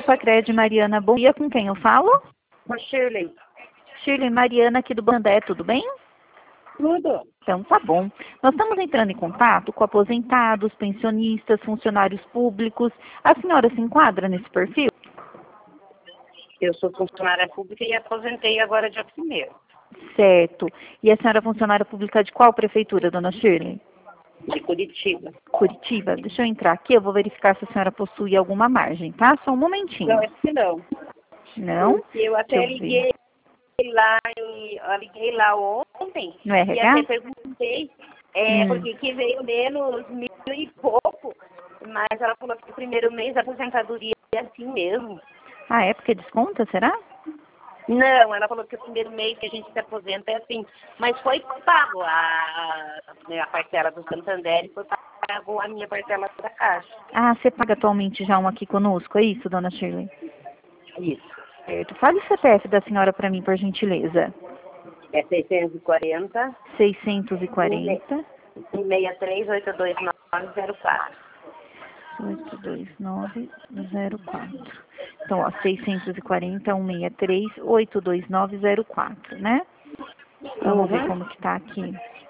Sacred Mariana, bom dia, com quem eu falo? Com Shirley. Shirley Mariana, aqui do Bandé, tudo bem? Tudo. Então, tá bom. Nós estamos entrando em contato com aposentados, pensionistas, funcionários públicos. A senhora se enquadra nesse perfil? Eu sou funcionária pública e aposentei agora dia 1º. Certo. E a senhora é funcionária pública de qual prefeitura, dona Shirley? De Curitiba. Curitiba. Deixa eu entrar aqui, eu vou verificar se a senhora possui alguma margem, tá? Só um momentinho. Não, acho que não. Não? Eu até Deixa eu ver. liguei lá ontem. No E RH? até perguntei, porque que veio menos 1.000 e pouco. Mas ela falou que o primeiro mês da aposentadoria é assim mesmo. Ah, é porque desconta, será? Não, ela falou que o primeiro mês que a gente se aposenta é assim. Mas foi pago a parcela do Santander e foi pago a minha parcela da Caixa. Ah, você paga atualmente já um aqui conosco, é isso, dona Shirley? Isso. Certo. Fale o CPF da senhora para mim, por gentileza. É 640 640 163 82904. 82904. Então, ó, 640 163 82904, né? Vamos ver como que tá aqui.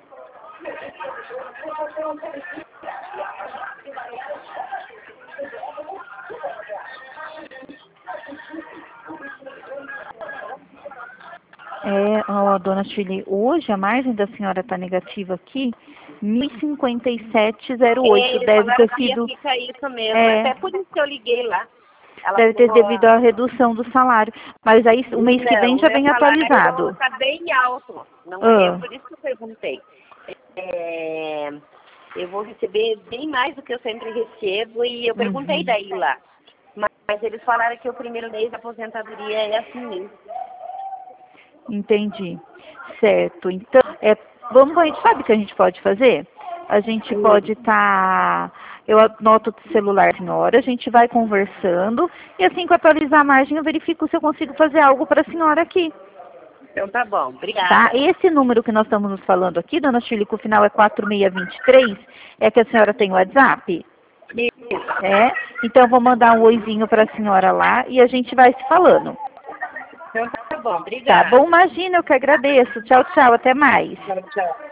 Ó, dona Shirley, hoje a margem da senhora tá negativa aqui, 1057,08. Deve ter sido. Fica isso mesmo. Até por isso que eu liguei lá. Ela Deve ter falou, devido à redução do salário. Mas aí o mês que vem já vem atualizado. Está bem alto. Não é por isso que eu perguntei. Eu vou receber bem mais do que eu sempre recebo e eu perguntei daí lá. Mas eles falaram que o primeiro mês da aposentadoria é assim mesmo. Entendi. Certo. Então, a gente sabe o que a gente pode fazer? A gente pode estar... Eu anoto o celular da senhora, a gente vai conversando, e assim que eu atualizar a margem, eu verifico se eu consigo fazer algo para a senhora aqui. Então tá bom, obrigada. Tá? Esse número que nós estamos nos falando aqui, dona Shirley, que o final é 4623, é que a senhora tem o WhatsApp? Isso. Então eu vou mandar um oizinho para a senhora lá e a gente vai se falando. Então tá bom, obrigada. Tá bom? Imagina, eu que agradeço. Tchau, tchau, até mais. Tchau, tchau.